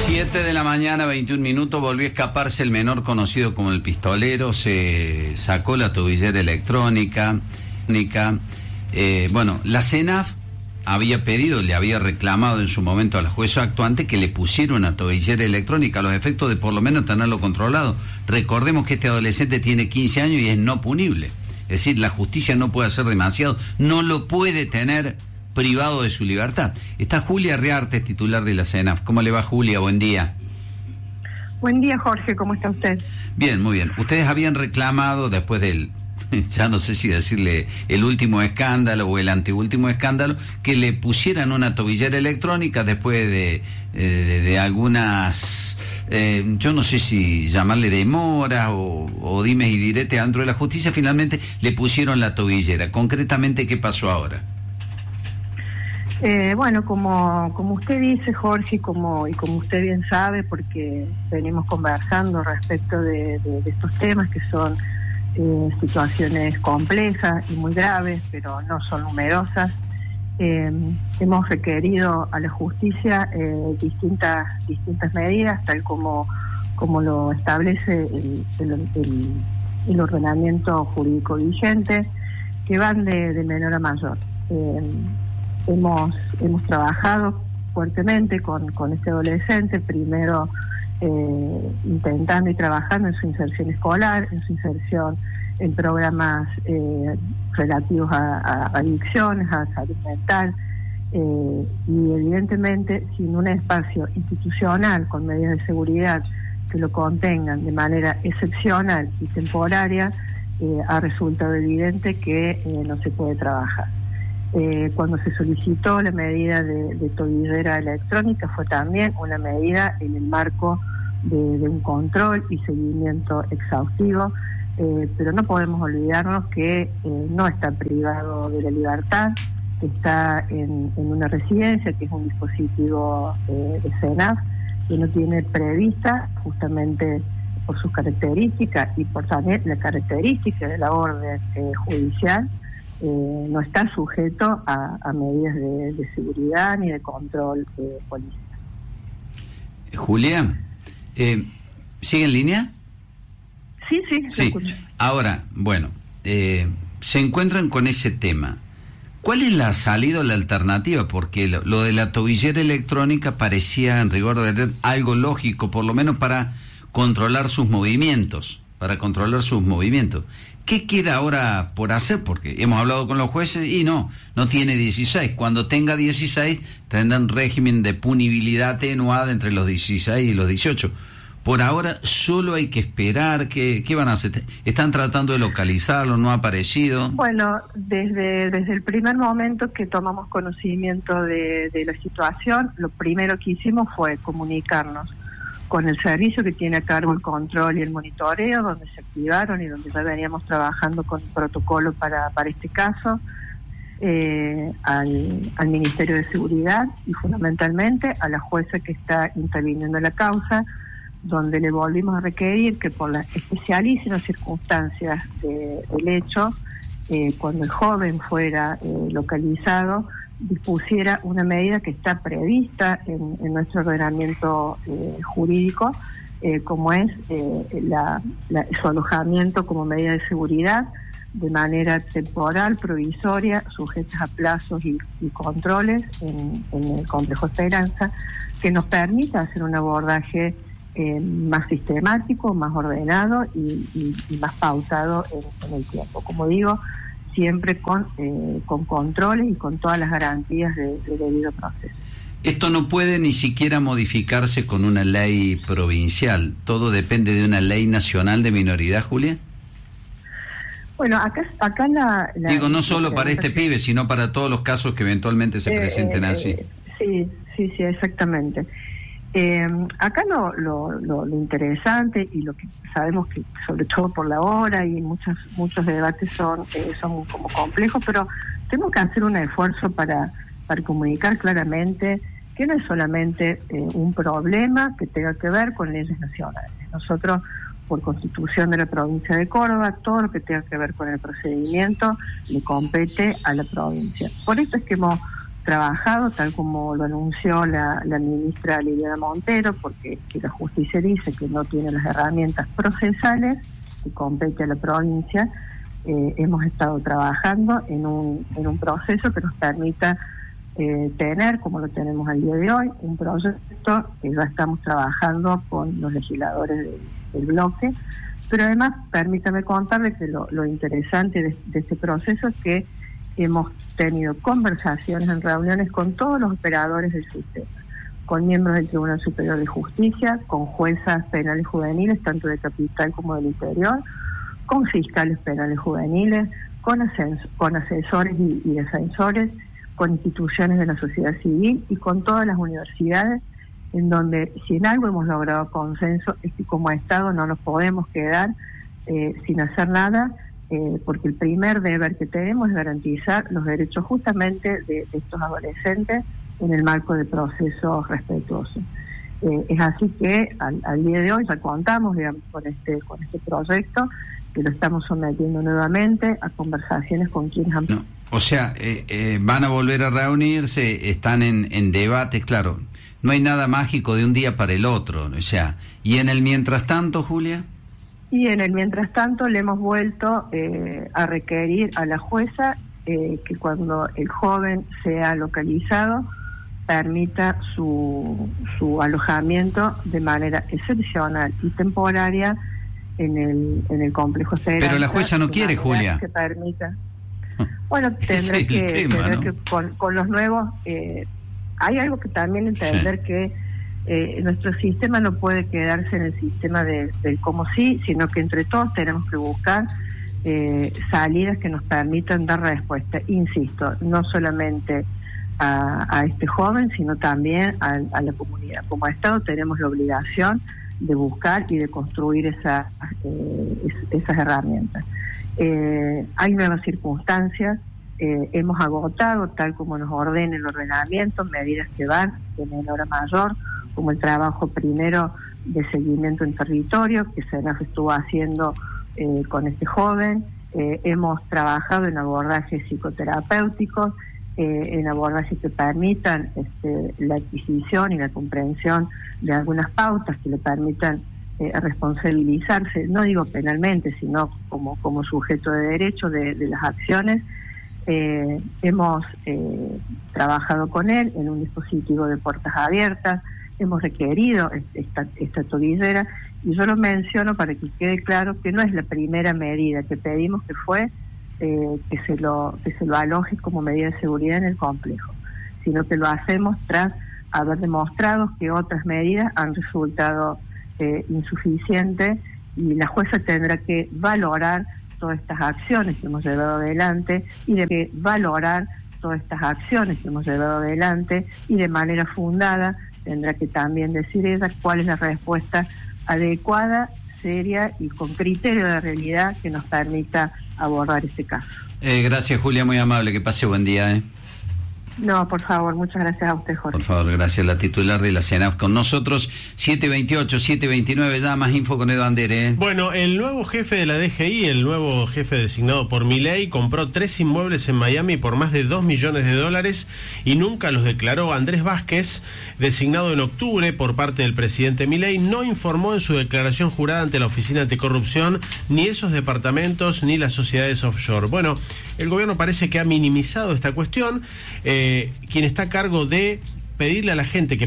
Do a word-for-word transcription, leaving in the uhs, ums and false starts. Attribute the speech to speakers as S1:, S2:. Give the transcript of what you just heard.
S1: siete de la mañana, veintiún minutos, volvió a escaparse el menor conocido como el pistolero, se sacó la tobillera electrónica. Eh, bueno, la CENAF había pedido, le había reclamado en su momento a la jueza actuante que le pusiera una tobillera electrónica a los efectos de por lo menos tenerlo controlado. Recordemos que este adolescente tiene quince años y es no punible. Es decir, la justicia no puede hacer demasiado, no lo puede tener privado de su libertad. Está Julia Riartes, titular de la CENAF. ¿Cómo le va, Julia? Buen día.
S2: Buen día, Jorge. ¿Cómo está usted?
S1: Bien, muy bien. Ustedes habían reclamado después del, ya no sé si decirle el último escándalo o el anteúltimo escándalo, que le pusieran una tobillera electrónica después de, de, de algunas, eh, yo no sé si llamarle demora o, o dimes y diretes dentro de la justicia. Finalmente le pusieron la tobillera. Concretamente, ¿qué pasó ahora?
S2: Eh, bueno, como como usted dice, Jorge, como y como usted bien sabe, porque venimos conversando respecto de, de, de estos temas que son eh, situaciones complejas y muy graves, pero no son numerosas. Eh, hemos requerido a la justicia eh, distintas distintas medidas, tal como como lo establece el, el, el, el ordenamiento jurídico vigente, que van de, de menor a mayor. Eh, Hemos hemos trabajado fuertemente con, con este adolescente, primero eh, intentando y trabajando en su inserción escolar, en su inserción en programas eh, relativos a, a adicciones, a salud mental, eh, y evidentemente sin un espacio institucional con medidas de seguridad que lo contengan de manera excepcional y temporaria, eh, ha resultado evidente que eh, no se puede trabajar. Eh, cuando se solicitó la medida de, de tobillera electrónica fue también una medida en el marco de, de un control y seguimiento exhaustivo, eh, pero no podemos olvidarnos que eh, no está privado de la libertad, que está en, en una residencia, que es un dispositivo eh, de CENAF, que no tiene prevista, justamente por sus características y por también la característica de la orden eh, judicial, Eh, no está sujeto a, a medidas de, de seguridad ni de control eh, policial.
S1: Julia, eh, ¿sigue en línea?
S2: Sí, sí,
S1: sí.
S2: Escucho.
S1: Ahora, bueno, eh, se encuentran con ese tema. ¿Cuál es la salida o la alternativa? Porque lo, lo de la tobillera electrónica parecía, en rigor de verdad, algo lógico, por lo menos para controlar sus movimientos, para controlar sus movimientos. ¿Qué queda ahora por hacer? Porque hemos hablado con los jueces y no, no tiene dieciséis. Cuando tenga dieciséis tendrán régimen de punibilidad atenuada entre los dieciséis y los dieciocho. Por ahora solo hay que esperar. ¿Qué, qué van a hacer? ¿Están tratando de localizarlo? ¿No ha aparecido?
S2: Bueno, desde, desde el primer momento que tomamos conocimiento de, de la situación, lo primero que hicimos fue comunicarnos con el servicio que tiene a cargo el control y el monitoreo, donde se activaron y donde ya veníamos trabajando con el protocolo para, para este caso, eh, al, al Ministerio de Seguridad y fundamentalmente a la jueza que está interviniendo la causa, donde le volvimos a requerir que por las especialísimas circunstancias de, del hecho, eh, cuando el joven fuera eh, localizado, dispusiera una medida que está prevista en, en nuestro ordenamiento eh, jurídico, eh, como es eh, la, la, su alojamiento como medida de seguridad de manera temporal, provisoria, sujetas a plazos y, y controles en, en el complejo Esperanza, que nos permita hacer un abordaje eh, más sistemático, más ordenado y, y, y más pautado en, en el tiempo. Como digo, siempre con eh, con controles y con todas las garantías de, de debido proceso.
S1: Esto no puede ni siquiera modificarse con una ley provincial. ¿Todo depende de una ley nacional de minoridad, Julia?
S2: Bueno, acá acá la... la
S1: Digo, no solo
S2: la,
S1: para este pibe, sino para todos los casos que eventualmente se eh, presenten así.
S2: Eh, sí, sí, sí, exactamente. Eh, acá lo, lo, lo, lo interesante y lo que sabemos que sobre todo por la hora y muchos muchos debates son eh, son como complejos, pero tenemos que hacer un esfuerzo para para comunicar claramente que no es solamente eh, un problema que tenga que ver con leyes nacionales. Nosotros, por constitución de la provincia de Córdoba, todo lo que tenga que ver con el procedimiento le compete a la provincia. Por eso es que hemos trabajado, tal como lo anunció la, la ministra Liliana Montero, porque que la justicia dice que no tiene las herramientas procesales que compete a la provincia. Eh, hemos estado trabajando en un, en un proceso que nos permita eh, tener, como lo tenemos al día de hoy, un proyecto que ya estamos trabajando con los legisladores de, del bloque, pero además permítame contarles que lo, lo interesante de, de este proceso es que hemos tenido conversaciones en reuniones con todos los operadores del sistema, con miembros del Tribunal Superior de Justicia, con juezas penales juveniles, tanto de capital como del interior, con fiscales penales juveniles, con, asens con asesores y, y defensores, con instituciones de la sociedad civil y con todas las universidades, en donde si en algo hemos logrado consenso es que como Estado no nos podemos quedar eh, sin hacer nada, Eh, porque el primer deber que tenemos es garantizar los derechos justamente de, de estos adolescentes en el marco de procesos respetuosos. Eh, es así que al, al día de hoy ya contamos, digamos, con este con este proyecto, que lo estamos sometiendo nuevamente a conversaciones con quienes han...
S1: No, o sea, eh, eh, van a volver a reunirse, están en, en debate, claro, no hay nada mágico de un día para el otro, o sea, y en el mientras tanto, Julia...
S2: Y en el mientras tanto le hemos vuelto eh, a requerir a la jueza eh, que cuando el joven sea localizado permita su, su alojamiento de manera excepcional y temporaria en el en el complejo Esperanza.
S1: Pero la jueza no quiere, Julia.
S2: Que permita. Bueno, tendrá que, tema, tendrá ¿no? que con, con los nuevos... Eh, hay algo que también entender sí. que Eh, nuestro sistema no puede quedarse en el sistema de, del como sí, sino que entre todos tenemos que buscar eh, salidas que nos permitan dar respuesta, insisto, no solamente a, a este joven, sino también a, a la comunidad. Como Estado tenemos la obligación de buscar y de construir esa, eh, es, esas herramientas. Eh, hay nuevas circunstancias, eh, hemos agotado, tal como nos ordena el ordenamiento, medidas que van de menor a mayor, como el trabajo primero de seguimiento en territorio, que se nos estuvo haciendo eh, con este joven. Eh, hemos trabajado en abordajes psicoterapéuticos, eh, en abordajes que permitan este, la adquisición y la comprensión de algunas pautas que le permitan eh, responsabilizarse, no digo penalmente, sino como, como sujeto de derecho de, de las acciones. Eh, hemos eh, trabajado con él en un dispositivo de puertas abiertas, hemos requerido esta, esta tobillera, y yo lo menciono para que quede claro que no es la primera medida que pedimos, que fue eh, que se lo que se lo aloje como medida de seguridad en el complejo, sino que lo hacemos tras haber demostrado que otras medidas han resultado eh, insuficientes, y la jueza tendrá que valorar todas estas acciones que hemos llevado adelante y de que valorar todas estas acciones que hemos llevado adelante y de manera fundada tendrá que también decir ella cuál es la respuesta adecuada, seria y con criterio de realidad que nos permita abordar este caso.
S1: Eh, gracias, Julia, muy amable, que pase buen día. ¿eh?
S2: No, por favor, muchas gracias a usted, Jorge.
S1: Por favor, gracias. La titular de la CENAF con nosotros, siete veintiocho, siete veintinueve, ya más info con Edo Andere. ¿eh?
S3: Bueno, el nuevo jefe de la D G I, el nuevo jefe designado por Milei, compró tres inmuebles en Miami por más de dos millones de dólares y nunca los declaró. Andrés Vázquez, designado en octubre por parte del presidente Milei, no informó en su declaración jurada ante la Oficina Anticorrupción ni esos departamentos ni las sociedades offshore. Bueno, el gobierno parece que ha minimizado esta cuestión. Eh, quien está a cargo de pedirle a la gente que